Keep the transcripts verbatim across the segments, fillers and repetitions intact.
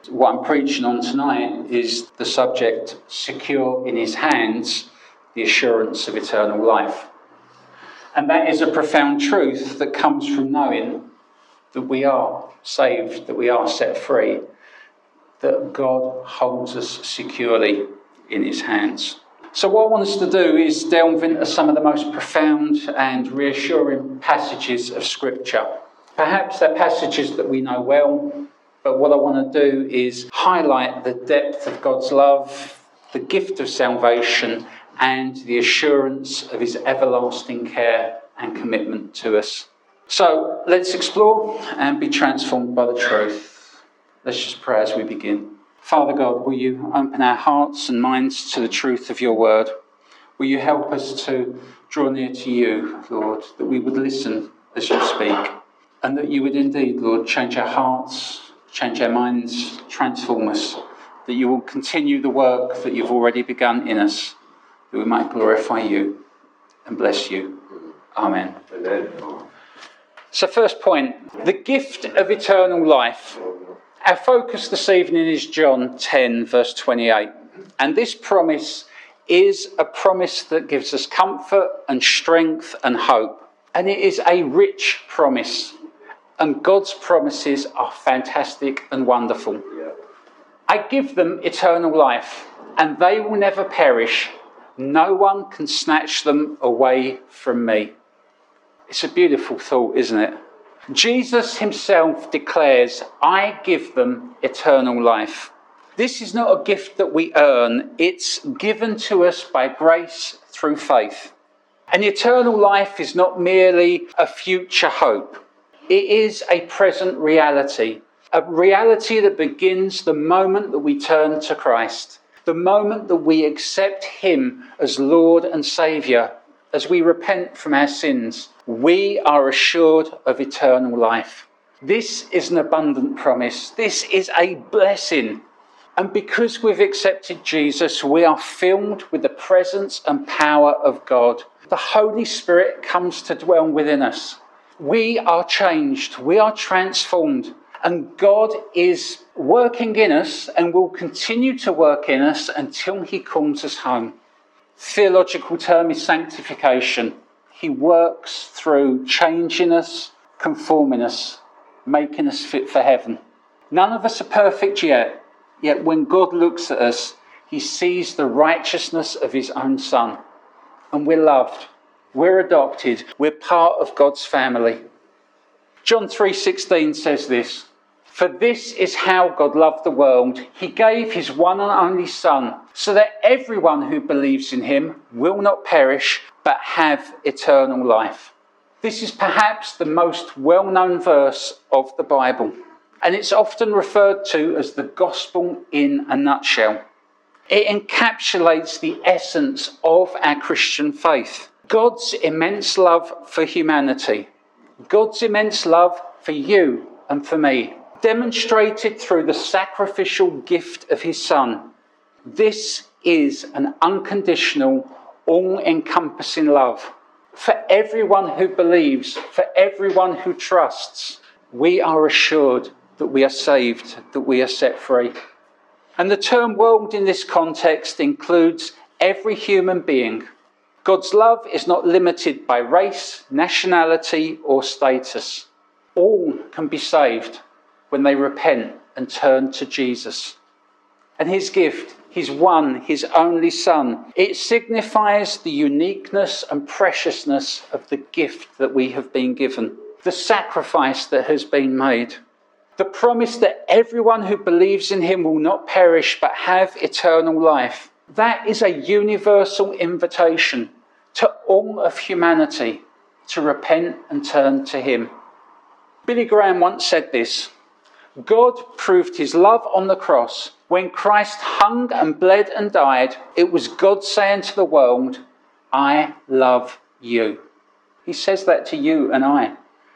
What I'm preaching on tonight is the subject, secure in his hands, the assurance of eternal life. And that is a profound truth that comes from knowing that we are saved, that we are set free, that God holds us securely in his hands. So what I want us to do is delve into some of the most profound and reassuring passages of Scripture. Perhaps they're passages that we know well, but what I want to do is highlight the depth of God's love, the gift of salvation, and the assurance of his everlasting care and commitment to us. So let's explore and be transformed by the truth. Let's just pray as we begin. Father God, will you open our hearts and minds to the truth of your word? Will you help us to draw near to you, Lord, that we would listen as you speak, and that you would indeed, Lord, change our hearts, change our minds, transform us, that you will continue the work that you've already begun in us, that we might glorify you and bless you. Amen. Amen. So first point, the gift of eternal life. Our focus this evening is John ten, verse twenty-eight. And this promise is a promise that gives us comfort and strength and hope. And it is a rich promise. And God's promises are fantastic and wonderful. Yeah. I give them eternal life, and they will never perish. No one can snatch them away from me. It's a beautiful thought, isn't it? Jesus himself declares, I give them eternal life. This is not a gift that we earn. It's given to us by grace through faith. And eternal life is not merely a future hope. It is a present reality. A reality that begins the moment that we turn to Christ. The moment that we accept him as Lord and Saviour. As we repent from our sins, we are assured of eternal life. This is an abundant promise. This is a blessing. And because we've accepted Jesus, we are filled with the presence and power of God. The Holy Spirit comes to dwell within us. We are changed. We are transformed. And God is working in us and will continue to work in us until he calls us home. Theological term is sanctification. He works through changing us, conforming us, making us fit for heaven. None of us are perfect yet, yet when God looks at us, he sees the righteousness of his own Son. And we're loved, we're adopted, we're part of God's family. John three sixteen says this, for this is how God loved the world. He gave his one and only Son, so that everyone who believes in him will not perish, but have eternal life. This is perhaps the most well-known verse of the Bible, and it's often referred to as the gospel in a nutshell. It encapsulates the essence of our Christian faith. God's immense love for humanity. God's immense love for you and for me. Demonstrated through the sacrificial gift of his Son. This is an unconditional, all-encompassing love. For everyone who believes, for everyone who trusts, we are assured that we are saved, that we are set free. And the term world in this context includes every human being. God's love is not limited by race, nationality, or status. All can be saved when they repent and turn to Jesus. And his gift, his one, his only Son, it signifies the uniqueness and preciousness of the gift that we have been given, the sacrifice that has been made, the promise that everyone who believes in him will not perish but have eternal life. That is a universal invitation to all of humanity to repent and turn to him. Billy Graham once said this, God proved his love on the cross. When Christ hung and bled and died, it was God saying to the world, I love you. He says that to you and I.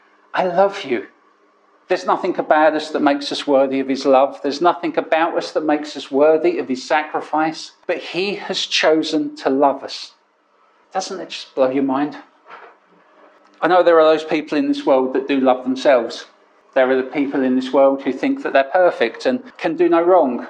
I love you. There's nothing about us that makes us worthy of his love. There's nothing about us that makes us worthy of his sacrifice. But he has chosen to love us. Doesn't it just blow your mind? I know there are those people in this world that do love themselves. There are the people in this world who think that they're perfect and can do no wrong.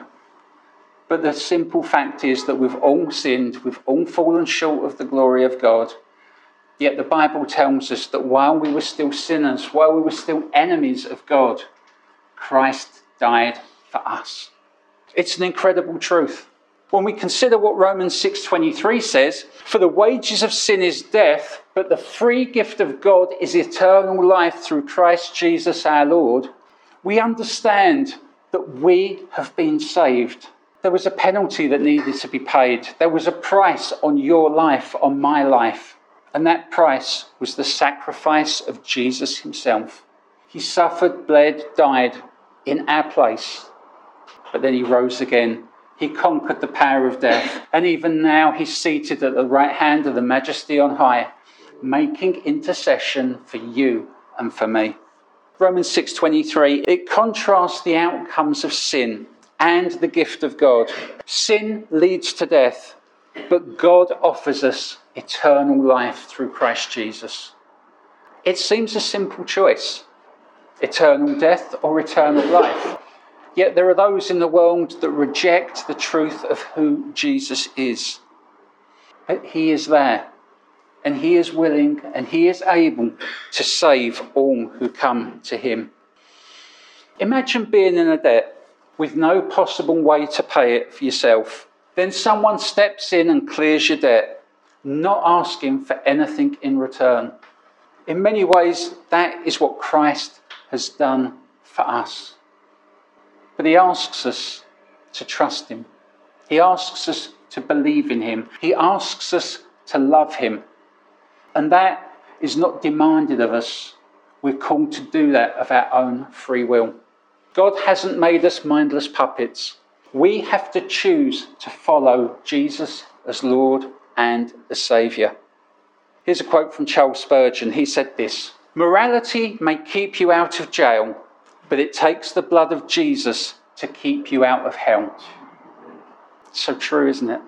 But the simple fact is that we've all sinned, we've all fallen short of the glory of God. Yet the Bible tells us that while we were still sinners, while we were still enemies of God, Christ died for us. It's an incredible truth. When we consider what Romans six twenty-three says, "For the wages of sin is death, but the free gift of God is eternal life through Christ Jesus our Lord," we understand that we have been saved. There was a penalty that needed to be paid. There was a price on your life, on my life. And that price was the sacrifice of Jesus himself. He suffered, bled, died in our place. But then he rose again. He conquered the power of death. And even now he's seated at the right hand of the Majesty on high, making intercession for you and for me. Romans six twenty-three, it contrasts the outcomes of sin and the gift of God. Sin leads to death, but God offers us eternal life through Christ Jesus. It seems a simple choice, eternal death or eternal life. Yet there are those in the world that reject the truth of who Jesus is. But he is there, and he is willing, and he is able to save all who come to him. Imagine being in a debt with no possible way to pay it for yourself. Then someone steps in and clears your debt, not asking for anything in return. In many ways, that is what Christ has done for us. But he asks us to trust him. He asks us to believe in him. He asks us to love him. And that is not demanded of us. We're called to do that of our own free will. God hasn't made us mindless puppets. We have to choose to follow Jesus as Lord and as Saviour. Here's a quote from Charles Spurgeon. He said this: "Morality may keep you out of jail, but it takes the blood of Jesus to keep you out of hell." So true, isn't it?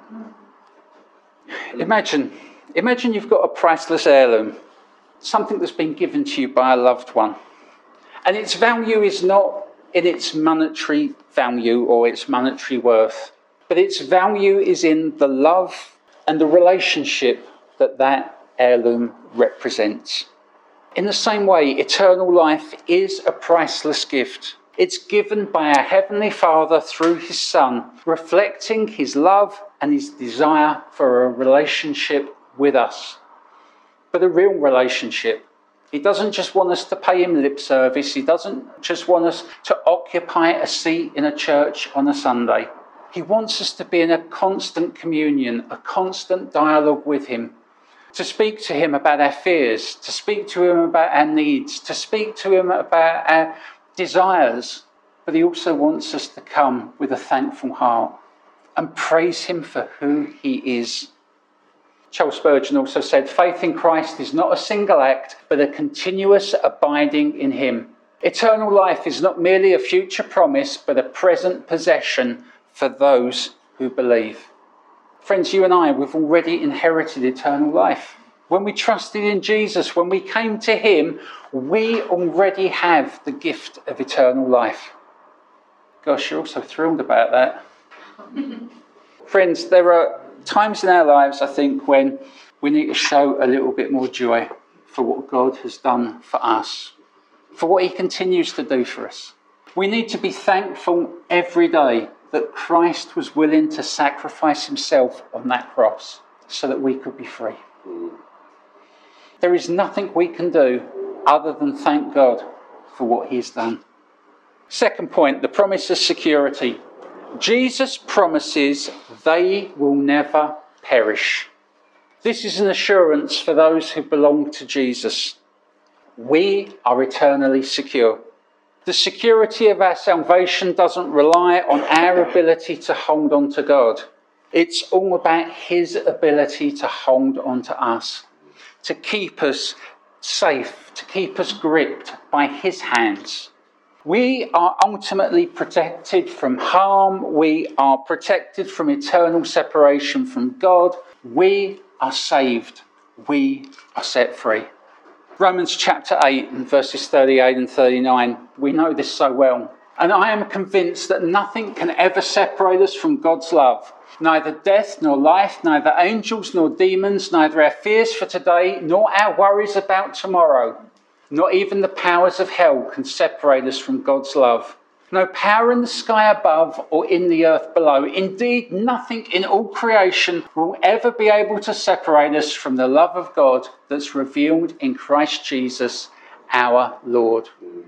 Imagine, imagine you've got a priceless heirloom, something that's been given to you by a loved one. And its value is not in its monetary value or its monetary worth, but its value is in the love and the relationship that that heirloom represents. In the same way, eternal life is a priceless gift. It's given by our Heavenly Father through his Son, reflecting his love and his desire for a relationship with us. But a real relationship. He doesn't just want us to pay him lip service. He doesn't just want us to occupy a seat in a church on a Sunday. He wants us to be in a constant communion, a constant dialogue with him, to speak to him about our fears, to speak to him about our needs, to speak to him about our desires. But he also wants us to come with a thankful heart and praise him for who he is. Charles Spurgeon also said, "Faith in Christ is not a single act, but a continuous abiding in him. Eternal life is not merely a future promise, but a present possession for those who believe." Friends, you and I, we've already inherited eternal life. When we trusted in Jesus, when we came to him, we already have the gift of eternal life. Gosh, you're also thrilled about that. Friends, there are times in our lives, I think, when we need to show a little bit more joy for what God has done for us, for what he continues to do for us. We need to be thankful every day that Christ was willing to sacrifice himself on that cross so that we could be free. There is nothing we can do other than thank God for what he's done. Second point, the promise of security. Jesus promises they will never perish. This is an assurance for those who belong to Jesus. We are eternally secure. The security of our salvation doesn't rely on our ability to hold on to God. It's all about his ability to hold on to us, to keep us safe, to keep us gripped by his hands. We are ultimately protected from harm. We are protected from eternal separation from God. We are saved. We are set free. Romans chapter eight and verses thirty-eight and thirty-nine, we know this so well. And I am convinced that nothing can ever separate us from God's love. Neither death nor life, neither angels nor demons, neither our fears for today nor our worries about tomorrow. Not even the powers of hell can separate us from God's love. No power in the sky above or in the earth below. Indeed, nothing in all creation will ever be able to separate us from the love of God that's revealed in Christ Jesus, our Lord.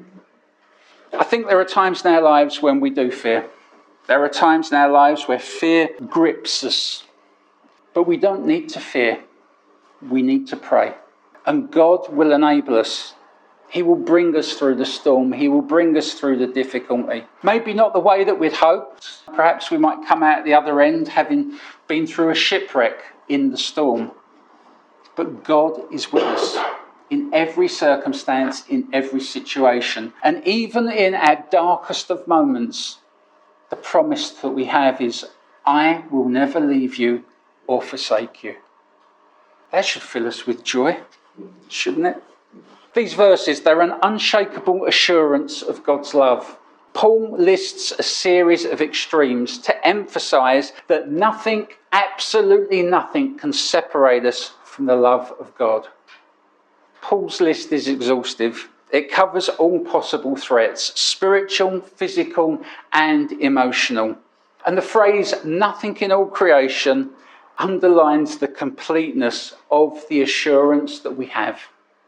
I think there are times in our lives when we do fear. There are times in our lives where fear grips us. But we don't need to fear. We need to pray. And God will enable us. He will bring us through the storm. He will bring us through the difficulty. Maybe not the way that we'd hoped. Perhaps we might come out the other end having been through a shipwreck in the storm. But God is with us in every circumstance, in every situation. And even in our darkest of moments, the promise that we have is, I will never leave you or forsake you. That should fill us with joy, shouldn't it? These verses, they're an unshakable assurance of God's love. Paul lists a series of extremes to emphasise that nothing, absolutely nothing, can separate us from the love of God. Paul's list is exhaustive. It covers all possible threats, spiritual, physical, and emotional. And the phrase, nothing in all creation, underlines the completeness of the assurance that we have.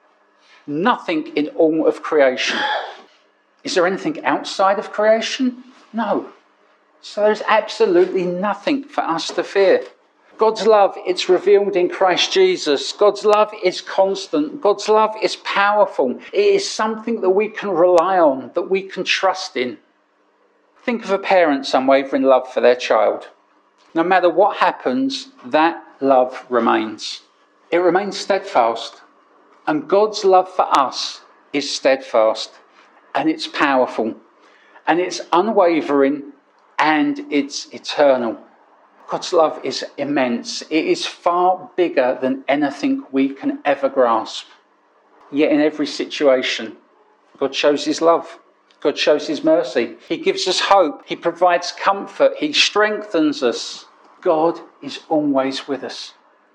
Nothing in all of creation. Is there anything outside of creation? No. So there's absolutely nothing for us to fear. God's love, it's revealed in Christ Jesus. God's love is constant. God's love is powerful. It is something that we can rely on, that we can trust in. Think of a parent's unwavering love for their child. No matter what happens, that love remains. It remains steadfast. And God's love for us is steadfast, and it's powerful, and it's unwavering, and it's eternal. God's love is immense. It is far bigger than anything we can ever grasp. Yet in every situation, God shows his love. God shows his mercy. He gives us hope. He provides comfort. He strengthens us. God is always with us.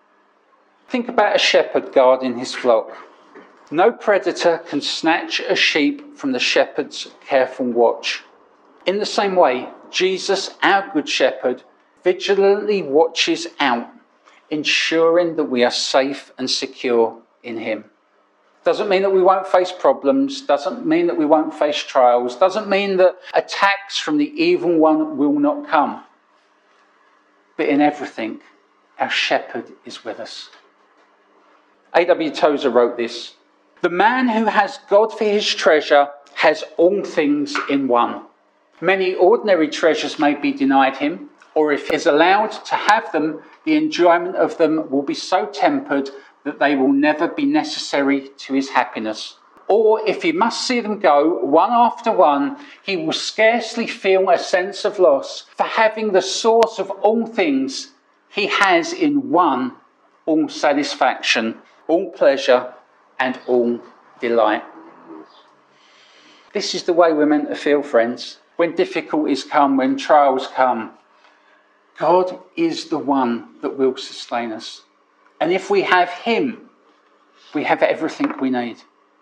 Think about a shepherd guarding his flock. No predator can snatch a sheep from the shepherd's careful watch. In the same way, Jesus, our good shepherd, vigilantly watches out, ensuring that we are safe and secure in him. Doesn't mean that we won't face problems, doesn't mean that we won't face trials, doesn't mean that attacks from the evil one will not come. But in everything, our shepherd is with us. A W Tozer wrote this: the man who has God for his treasure has all things in one. Many ordinary treasures may be denied him, or if he is allowed to have them, the enjoyment of them will be so tempered that they will never be necessary to his happiness. Or if he must see them go, one after one, he will scarcely feel a sense of loss for having the source of all things he has in one, all satisfaction, all pleasure, and all delight. This is the way we're meant to feel, friends. When difficulties come, when trials come, God is the one that will sustain us. And if we have him, we have everything we need.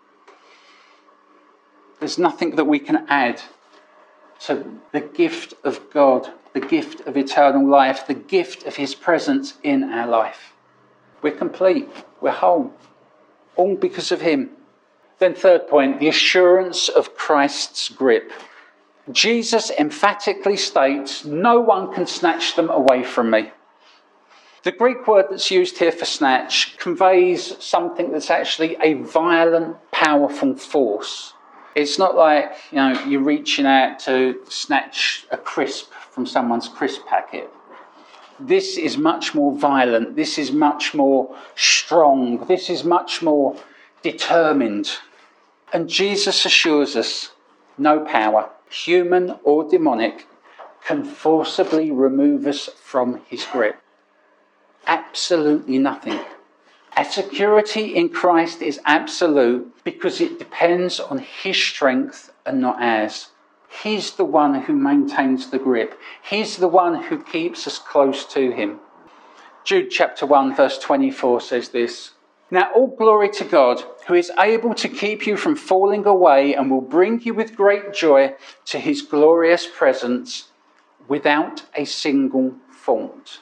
There's nothing that we can add to the gift of God, the gift of eternal life, the gift of his presence in our life. We're complete, we're whole, all because of him. Then third point, the assurance of Christ's grip. Jesus emphatically states, no one can snatch them away from me. The Greek word that's used here for snatch conveys something that's actually a violent, powerful force. It's not like, you know, you're reaching out to snatch a crisp from someone's crisp packet. This is much more violent. This is much more strong. This is much more determined. And Jesus assures us, no power, human or demonic, can forcibly remove us from his grip. Absolutely nothing. Our security in Christ is absolute because it depends on his strength and not ours. He's the one who maintains the grip. He's the one who keeps us close to him. Jude chapter one verse twenty-four says this, "Now all glory to God, who is able to keep you from falling away and will bring you with great joy to his glorious presence without a single fault."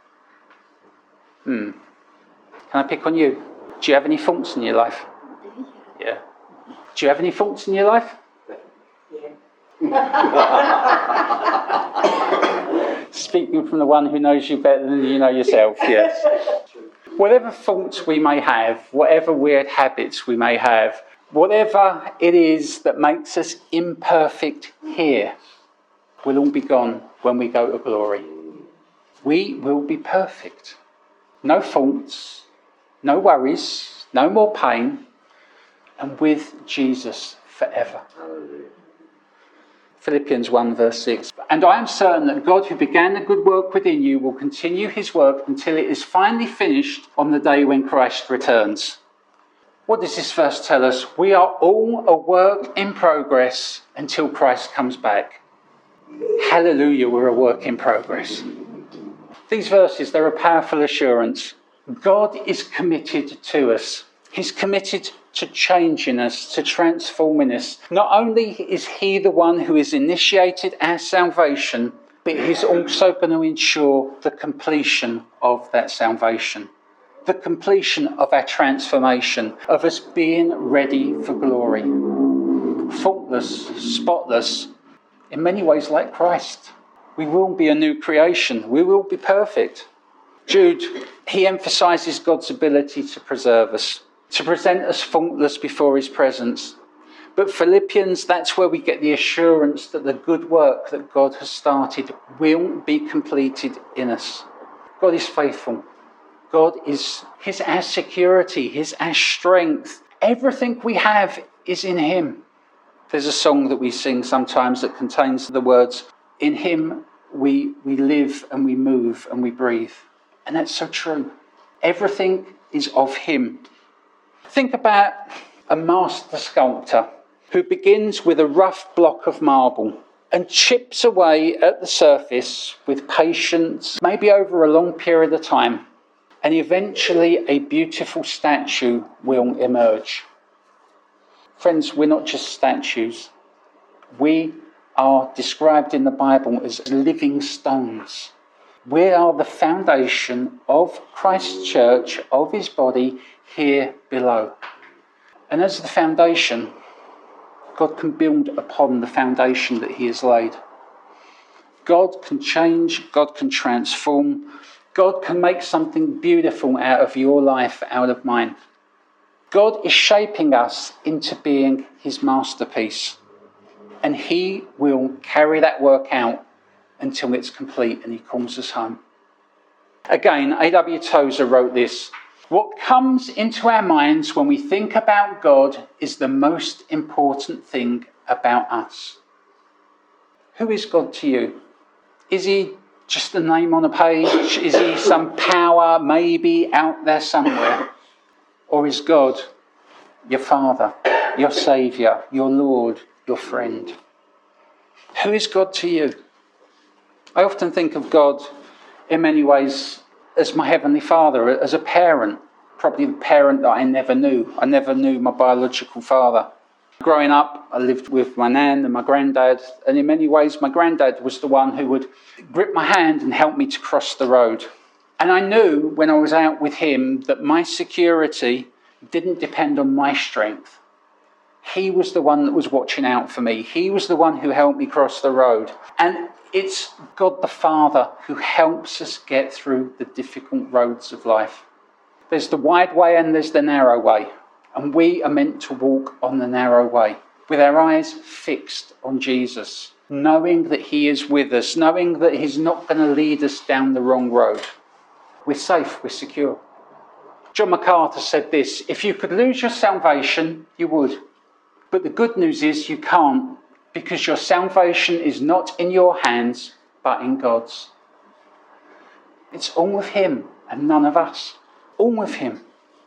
Hmm. Can I pick on you? Do you have any faults in your life? Yeah. Do you have any faults in your life? Speaking from the one who knows you better than you know yourself, yes. Whatever faults we may have, whatever weird habits we may have, whatever it is that makes us imperfect here, will all be gone when we go to glory. We will be perfect. No faults, no worries, no more pain, and with Jesus forever. Philippians one verse six. "And I am certain that God who began the good work within you will continue his work until it is finally finished on the day when Christ returns." What does this verse tell us? We are all a work in progress until Christ comes back. Hallelujah, we're a work in progress. These verses, they're a powerful assurance. God is committed to us. He's committed to changing us, to transforming us. Not only is he the one who has initiated our salvation, but he's also going to ensure the completion of that salvation. The completion of our transformation, of us being ready for glory. Faultless, spotless, in many ways like Christ. We will be a new creation. We will be perfect. Jude, he emphasises God's ability to preserve us, to present us faultless before his presence. But Philippians, that's where we get the assurance that the good work that God has started will be completed in us. God is faithful. God is his our security, his our strength. Everything we have is in him. There's a song that we sing sometimes that contains the words, "In him we, we live and we move and we breathe." And that's so true. Everything is of him. Think about a master sculptor who begins with a rough block of marble and chips away at the surface with patience, maybe over a long period of time, and eventually a beautiful statue will emerge. Friends, we're not just statues. We are described in the Bible as living stones. We are the foundation of Christ's church, of his body, here below. And as the foundation, God can build upon the foundation that he has laid. God can change, God can transform, God can make something beautiful out of your life, out of mine. God is shaping us into being his masterpiece. And he will carry that work out until it's complete and he calls us home. Again, A W Tozer wrote this, "What comes into our minds when we think about God is the most important thing about us." Who is God to you? Is he just a name on a page? Is he some power maybe out there somewhere? Or is God your Father, your Saviour, your Lord, your friend? Who is God to you? I often think of God in many ways as my Heavenly Father, as a parent, probably the parent that I never knew. I never knew my biological father. Growing up, I lived with my nan and my granddad, and in many ways my granddad was the one who would grip my hand and help me to cross the road. And I knew when I was out with him that my security didn't depend on my strength. He was the one that was watching out for me. He was the one who helped me cross the road. And it's God the Father who helps us get through the difficult roads of life. There's the wide way and there's the narrow way. And we are meant to walk on the narrow way with our eyes fixed on Jesus, knowing that he is with us, knowing that he's not going to lead us down the wrong road. We're safe, we're secure. John MacArthur said this, "If you could lose your salvation, you would. But the good news is you can't, because your salvation is not in your hands, but in God's." It's all of him and none of us. All of him.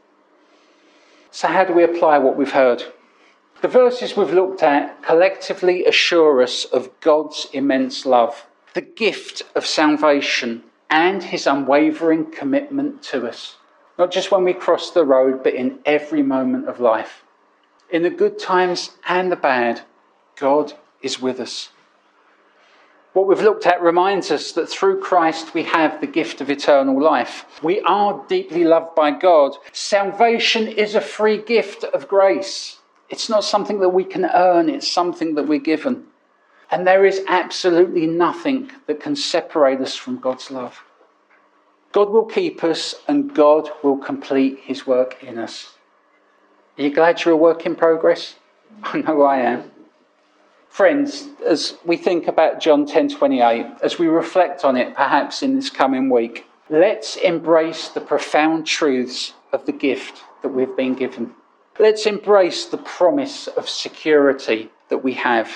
So how do we apply what we've heard? The verses we've looked at collectively assure us of God's immense love, the gift of salvation, and his unwavering commitment to us. Not just when we cross the road, but in every moment of life. In the good times and the bad, God is with us. What we've looked at reminds us that through Christ we have the gift of eternal life. We are deeply loved by God. Salvation is a free gift of grace. It's not something that we can earn, it's something that we're given. And there is absolutely nothing that can separate us from God's love. God will keep us and God will complete his work in us. Are you glad you're a work in progress? I know I am. Friends, as we think about John ten twenty-eight, as we reflect on it perhaps in this coming week, let's embrace the profound truths of the gift that we've been given. Let's embrace the promise of security that we have.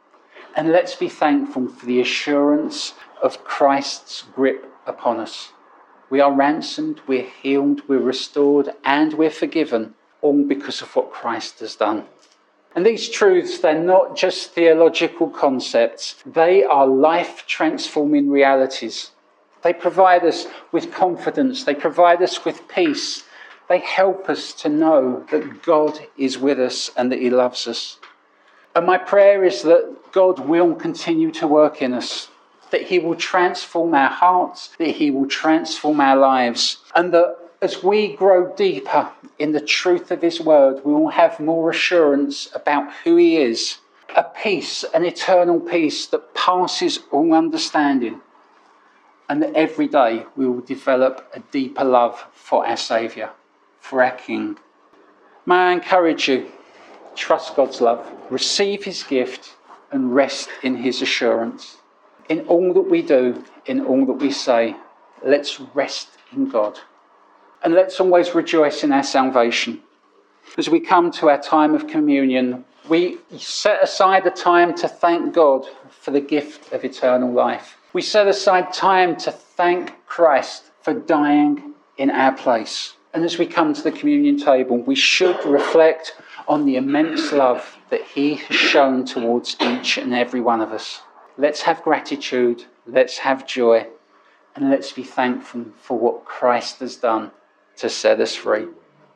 And let's be thankful for the assurance of Christ's grip upon us. We are ransomed, we're healed, we're restored, and we're forgiven, all because of what Christ has done. And these truths, they're not just theological concepts, they are life-transforming realities. They provide us with confidence, they provide us with peace, they help us to know that God is with us and that he loves us. And my prayer is that God will continue to work in us, that he will transform our hearts, that he will transform our lives, and that as we grow deeper in the truth of his word, we will have more assurance about who he is, a peace, an eternal peace that passes all understanding, and that every day we will develop a deeper love for our Saviour, for our King. May I encourage you, trust God's love, receive his gift, and rest in his assurance. In all that we do, in all that we say, let's rest in God. And let's always rejoice in our salvation. As we come to our time of communion, we set aside a time to thank God for the gift of eternal life. We set aside time to thank Christ for dying in our place. And as we come to the communion table, we should reflect on the immense love that he has shown towards each and every one of us. Let's have gratitude, let's have joy, and let's be thankful for what Christ has done to set us free.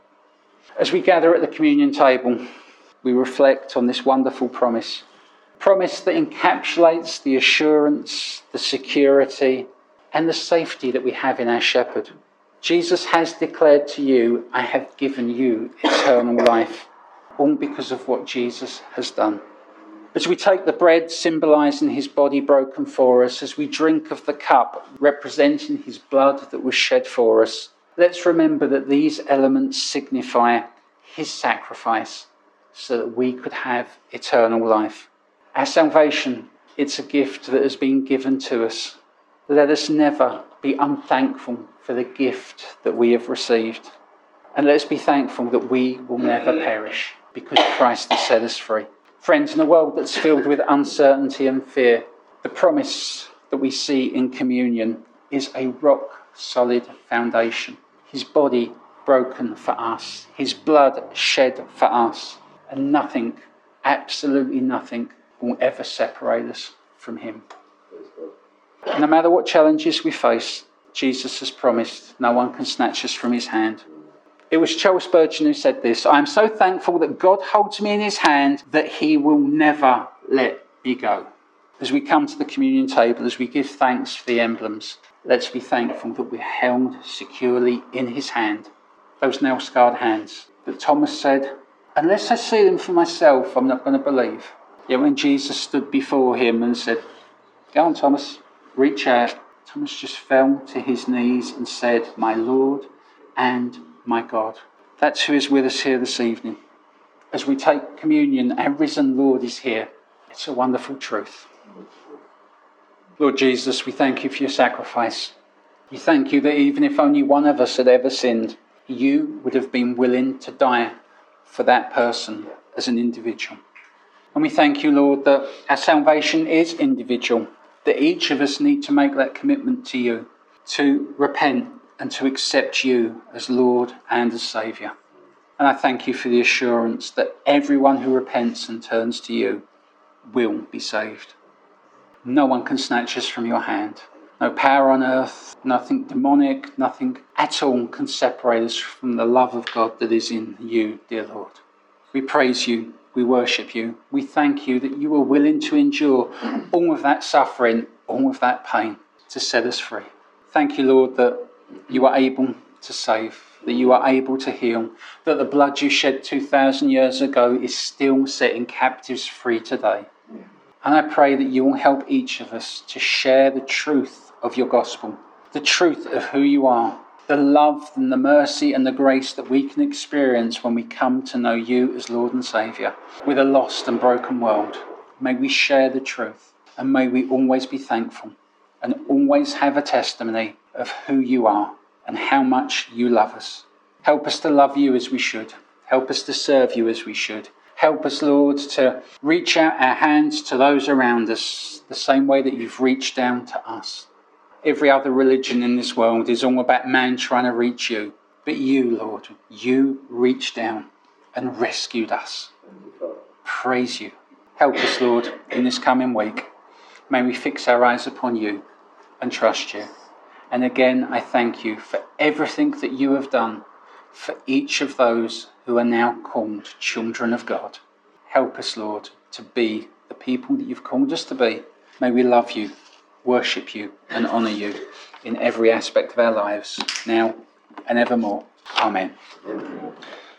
As we gather at the communion table, we reflect on this wonderful promise. Promise that encapsulates the assurance, the security, and the safety that we have in our shepherd. Jesus has declared to you, I have given you eternal life, all because of what Jesus has done. As we take the bread symbolising his body broken for us, as we drink of the cup representing his blood that was shed for us, let's remember that these elements signify his sacrifice so that we could have eternal life. Our salvation, it's a gift that has been given to us. Let us never be unthankful for the gift that we have received. And let's be thankful that we will never perish because Christ has set us free. Friends, in a world that's filled with uncertainty and fear, the promise that we see in communion is a rock-solid foundation. His body broken for us, his blood shed for us, and nothing, absolutely nothing, will ever separate us from him. No matter what challenges we face, Jesus has promised no one can snatch us from his hand. It was Charles Spurgeon who said this, I am so thankful that God holds me in his hand that he will never let me go. As we come to the communion table, as we give thanks for the emblems, let's be thankful that we're held securely in his hand. Those nail-scarred hands that Thomas said, unless I see them for myself, I'm not going to believe. Yet when Jesus stood before him and said, go on, Thomas, reach out, Thomas just fell to his knees and said, my Lord and my God. That's who is with us here this evening. As we take communion, our risen Lord is here. It's a wonderful truth. Lord Jesus, we thank you for your sacrifice. We thank you that even if only one of us had ever sinned, you would have been willing to die for that person as an individual. And we thank you, Lord, that our salvation is individual, that each of us need to make that commitment to you, to repent and to accept you as Lord and as Saviour. And I thank you for the assurance that everyone who repents and turns to you will be saved. No one can snatch us from your hand. No power on earth, nothing demonic, nothing at all can separate us from the love of God that is in you, dear Lord. We praise you. We worship you. We thank you that you were willing to endure all of that suffering, all of that pain to set us free. Thank you, Lord, that you are able to save, that you are able to heal, that the blood you shed two thousand years ago is still setting captives free today. And I pray that you will help each of us to share the truth of your gospel, the truth of who you are, the love and the mercy and the grace that we can experience when we come to know you as Lord and Saviour with a lost and broken world. May we share the truth, and may we always be thankful and always have a testimony of who you are and how much you love us. Help us to love you as we should. Help us to serve you as we should. Help us, Lord, to reach out our hands to those around us the same way that you've reached down to us. Every other religion in this world is all about man trying to reach you. But you, Lord, you reached down and rescued us. Praise you. Help us, Lord, in this coming week. May we fix our eyes upon you and trust you. And again, I thank you for everything that you have done for each of those who are now called children of God. Help us, Lord, to be the people that you've called us to be. May we love you, worship you and honour you in every aspect of our lives, now and evermore. Amen. Amen.